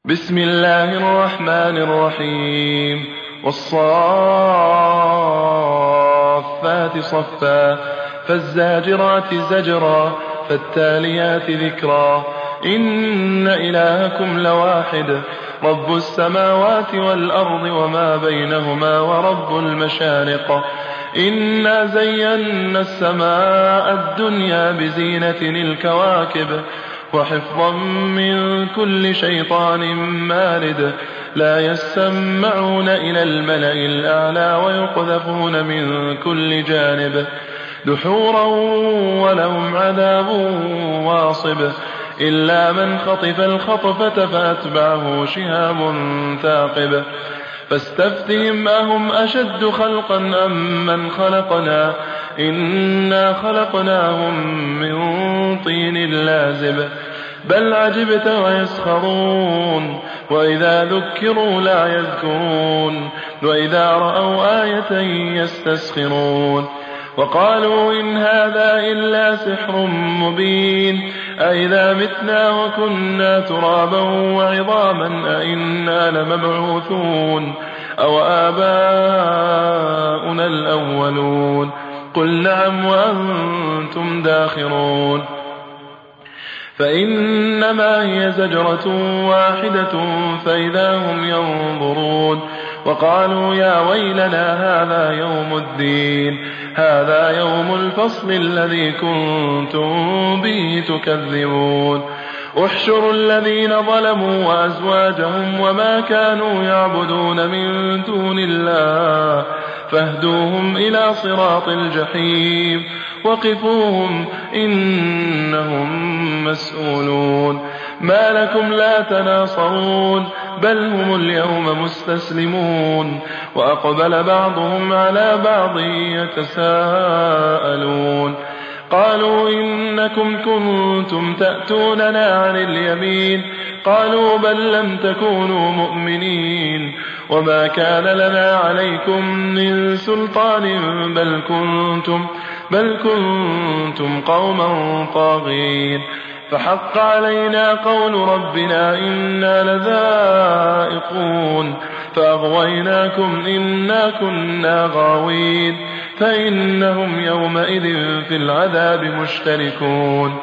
بسم الله الرحمن الرحيم والصافات صفا فالزاجرات زجرا فالتاليات ذكرا إن إلهكم لواحد رب السماوات والأرض وما بينهما ورب المشارق إنا زينا السماء الدنيا بزينة الكواكب وحفظا من كل شيطان مارد لا يسمعون إلى الملأ الأعلى ويقذفون من كل جانب دحورا ولهم عذاب واصب إلا من خطف الخطفة فأتبعه شهاب ثاقب فاستفتهم أهم أشد خلقا أم من خلقنا إنا خلقناهم من طين لازب بل عجبت ويسخرون وإذا ذكروا لا يذكرون وإذا رأوا آية يستسخرون وقالوا إن هذا إلا سحر مبين أئذا متنا وكنا ترابا وعظاما أئنا لمبعوثون أو آباؤنا الأولون قل نعم وأنتم داخرون فإنما هي زجرة واحدة فإذا هم ينظرون وقالوا يا ويلنا هذا يوم الدين هذا يوم الفصل الذي كنتم به تكذبون احشروا الذين ظلموا وأزواجهم وما كانوا يعبدون من دون الله فاهدوهم إلى صراط الجحيم وقفوهم إنهم مسؤولون ما لكم لا تناصرون بل هم اليوم مستسلمون وأقبل بعضهم على بعض يتساءلون قالوا إنكم كنتم تأتوننا عن اليمين قالوا بل لم تكونوا مؤمنين وما كان لنا عليكم من سلطان بل كنتم قوما طاغين فحق علينا قول ربنا إنا لذائقون فأغويناكم إنا كنا غاوين فإنهم يومئذ في العذاب مشتركون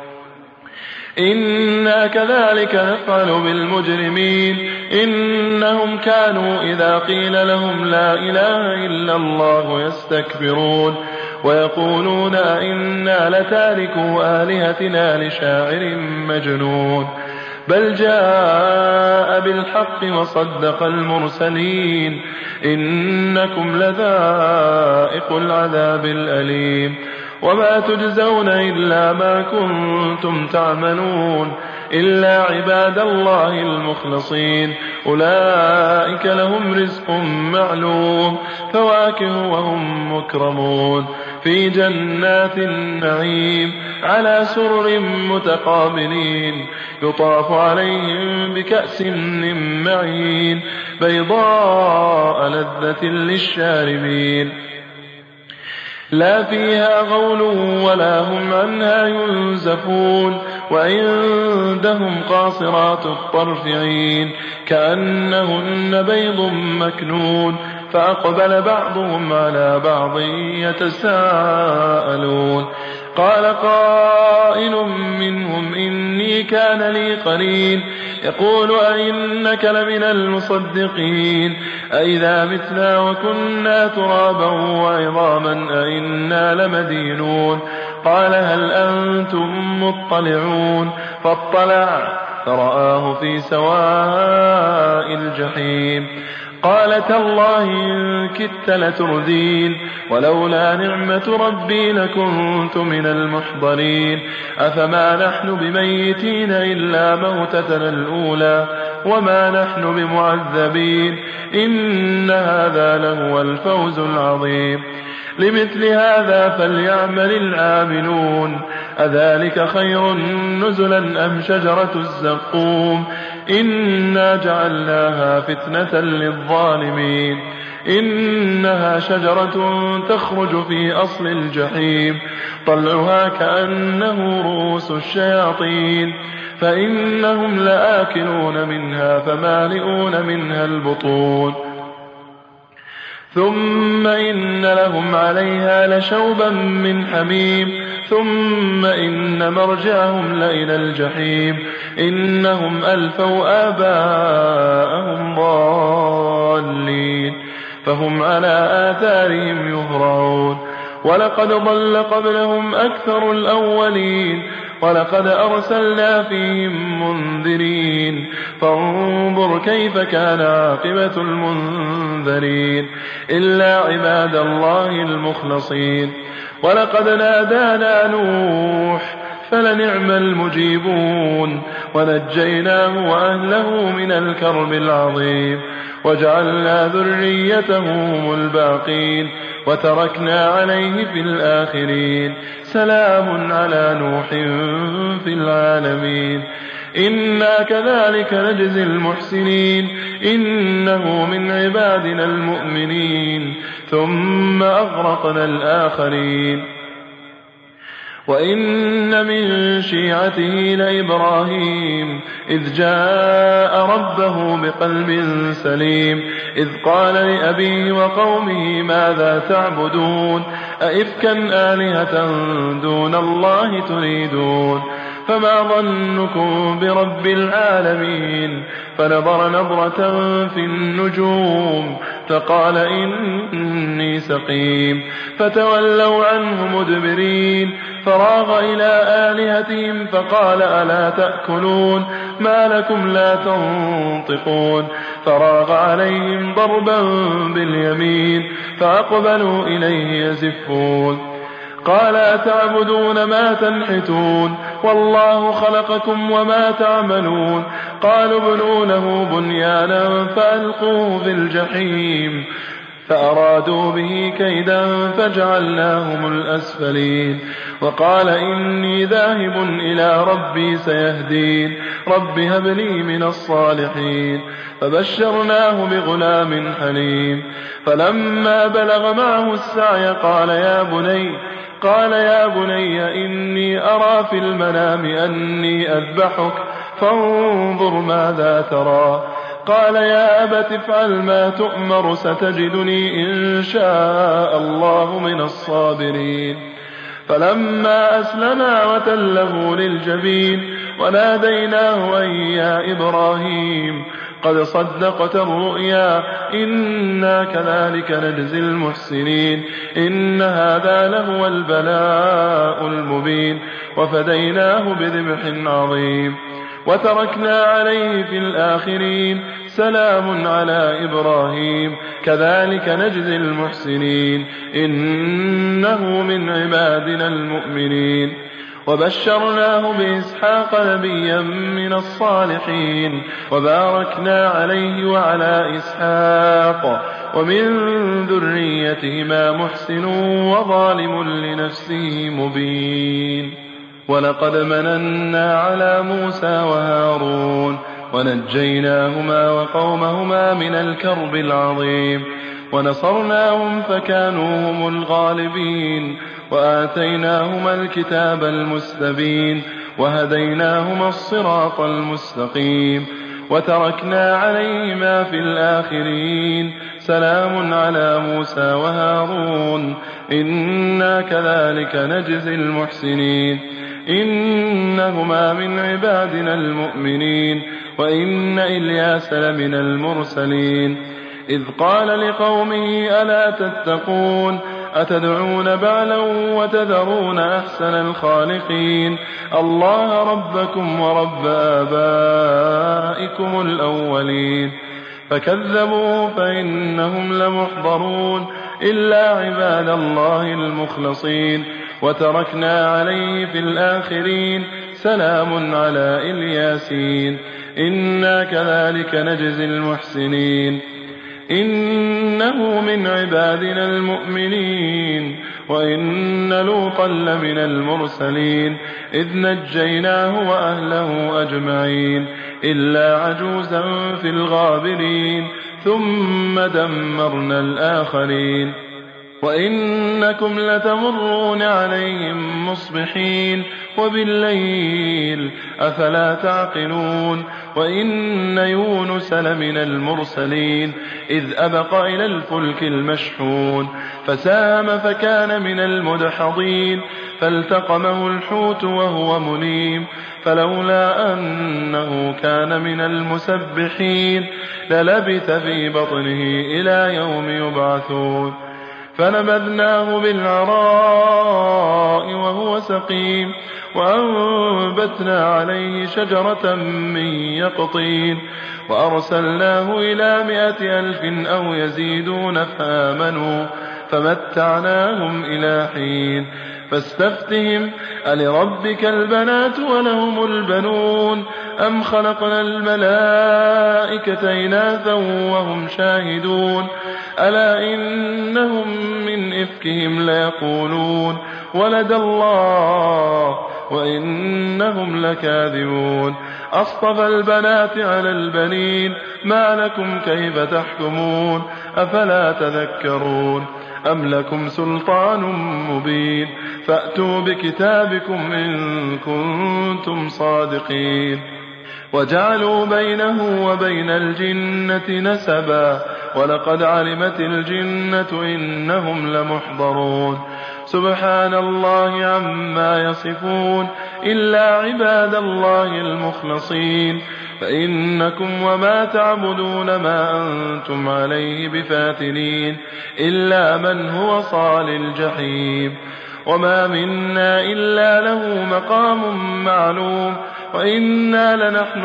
إنا كذلك نفعل بالمجرمين إنهم كانوا إذا قيل لهم لا إله إلا الله يستكبرون ويقولون إنا لتاركوا آلهتنا لشاعر مجنون بل جاء بالحق وصدق المرسلين إنكم لذائق العذاب الأليم وما تجزون إلا ما كنتم تعملون إلا عباد الله المخلصين أولئك لهم رزق معلوم فواكه وهم مكرمون في جنات النعيم على سرر متقابلين يطاف عليهم بكأس من معين بيضاء لذة للشاربين لا فيها غول ولا هم عنها ينزفون وعندهم قاصرات الطرف عين كأنهن بيض مكنون فأقبل بعضهم على بعض يتساءلون قال قائل منهم إني كان لي قرين يقول أئنك لمن المصدقين أئذا متنا وكنا ترابا وعظاما أئنا لمدينون قال هل أنتم مطلعون فاطلع فرآه في سواء الجحيم قال تالله إن كدت لتردين ولولا نعمة ربي لكنت من المحضرين أفما نحن بميتين إلا موتتنا الأولى وما نحن بمعذبين إن هذا لهو الفوز العظيم لمثل هذا فليعمل العاملون أذلك خير نزلا أم شجرة الزقوم إنا جعلناها فتنة للظالمين إنها شجرة تخرج في أصل الجحيم طلعها كأنه رؤوس الشياطين فإنهم لآكلون منها فمالئون منها البطون ثم إن لهم عليها لشوبا من حميم ثم إن مرجعهم لإلى الجحيم إنهم ألفوا آباءهم ضالين فهم على آثارهم يهرعون ولقد ضل قبلهم أكثر الأولين ولقد أرسلنا فيهم منذرين فانظر كيف كان عاقبة المنذرين إلا عباد الله المخلصين ولقد نادانا نوح فلنعم المجيبون ونجيناه وأهله من الكرب العظيم وجعلنا ذريته هم الباقين وتركنا عليه في الآخرين سلام على نوح في العالمين إنا كذلك نجزي المحسنين إنه من عبادنا المؤمنين ثم أغرقنا الآخرين وإن من شيعته لإبراهيم إذ جاء ربه بقلب سليم إذ قال لأبيه وقومه ماذا تعبدون أئفكا آلهة دون الله تريدون فما ظنكم برب العالمين فنظر نظرة في النجوم فقال إني سقيم فتولوا عنه مدبرين فراغ إلى آلهتهم فقال ألا تأكلون ما لكم لا تنطقون فراغ عليهم ضربا باليمين فأقبلوا إليه يزفون قال أتعبدون ما تنحتون والله خلقكم وما تعملون قالوا ابنوا له بنيانا فألقوه في الجحيم فأرادوا به كيدا فجعلناهم الأسفلين وقال إني ذاهب إلى ربي سيهدين رب هب لي من الصالحين فبشرناه بغلام حليم فلما بلغ معه السعي قال يا بني إني أرى في المنام أني أذبحك فانظر ماذا ترى قال يا أبت افعل ما تؤمر ستجدني إن شاء الله من الصابرين فلما أسلما وتله للجبين وناديناه أن يا إبراهيم قد صدقت الرؤيا إنا كذلك نجزي المحسنين إن هذا لهو البلاء المبين وفديناه بذبح عظيم وتركنا عليه في الآخرين سلام على إبراهيم كذلك نجزي المحسنين إنه من عبادنا المؤمنين وبشرناه بإسحاق نبيا من الصالحين وباركنا عليه وعلى إسحاق ومن ذريتهما محسن وظالم لنفسه مبين ولقد مننا على موسى وهارون ونجيناهما وقومهما من الكرب العظيم ونصرناهم فكانوا هم الغالبين وآتيناهما الكتاب المستبين وهديناهما الصراط المستقيم وتركنا عليهما في الآخرين سلام على موسى وهارون إنا كذلك نجزي المحسنين إنهما من عبادنا المؤمنين وإن إلياس لمن المرسلين إذ قال لقومه ألا تتقون أتدعون بعلا وتذرون أحسن الخالقين الله ربكم ورب آبائكم الأولين فكذبوا فإنهم لمحضرون إلا عباد الله المخلصين وتركنا عليه في الآخرين سلام على إلياسين إنا كذلك نجزي المحسنين إنه من عبادنا المؤمنين وإن لوطا لمن المرسلين إذ نجيناه وأهله أجمعين إلا عجوزا في الغابرين ثم دمرنا الآخرين وإنكم لتمرون عليهم مصبحين وبالليل أفلا تعقلون وإن يونس لمن المرسلين إذ أبق إلى الفلك المشحون فساهم فكان من المدحضين فالتقمه الحوت وهو مليم فلولا أنه كان من المسبحين للبث في بطنه إلى يوم يبعثون فنبذناه بالعراء وهو سقيم وأنبتنا عليه شجرة من يقطين وأرسلناه إلى 100,000 أو يزيدون فآمنوا فمتعناهم إلى حين فاستفتهم ألربك البنات ولهم البنون أم خلقنا الملائكة إناثا وهم شاهدون ألا إنهم من إفكهم ليقولون ولد الله وإنهم لكاذبون أصطفى البنات على البنين ما لكم كيف تحكمون أفلا تذكرون أم لكم سلطان مبين فأتوا بكتابكم إن كنتم صادقين وجعلوا بينه وبين الجنة نسبا ولقد علمت الجنة إنهم لمحضرون سبحان الله عما يصفون إلا عباد الله المخلصين فإنكم وما تعبدون ما أنتم عليه بفاتنين إلا من هو صال الجحيم وما منا إلا له مقام معلوم وإنا لنحن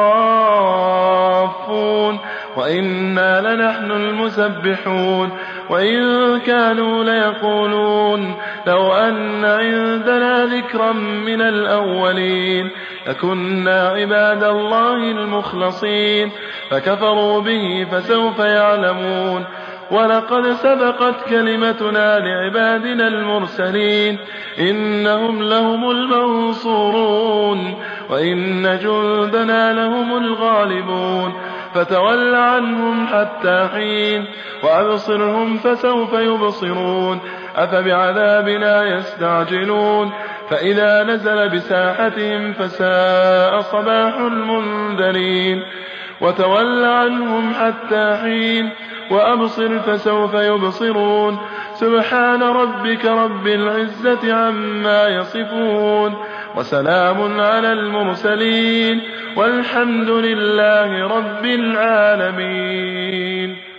الصافون وإنا لنحن المسبحون وإن كانوا ليقولون لو أن عندنا ذكرا من الأولين لكنا عباد الله المخلصين فكفروا به فسوف يعلمون ولقد سبقت كلمتنا لعبادنا المرسلين إنهم لهم المنصورون وإن جندنا لهم الغالبون فتول عنهم حتى حين وأبصرهم فسوف يبصرون أفبعذابنا يستعجلون فإذا نزل بساحتهم فساء صباح المنذرين وتول عنهم حتى حين وأبصر فسوف يبصرون سبحان ربك رب العزة عما يصفون وسلام على المرسلين والحمد لله رب العالمين.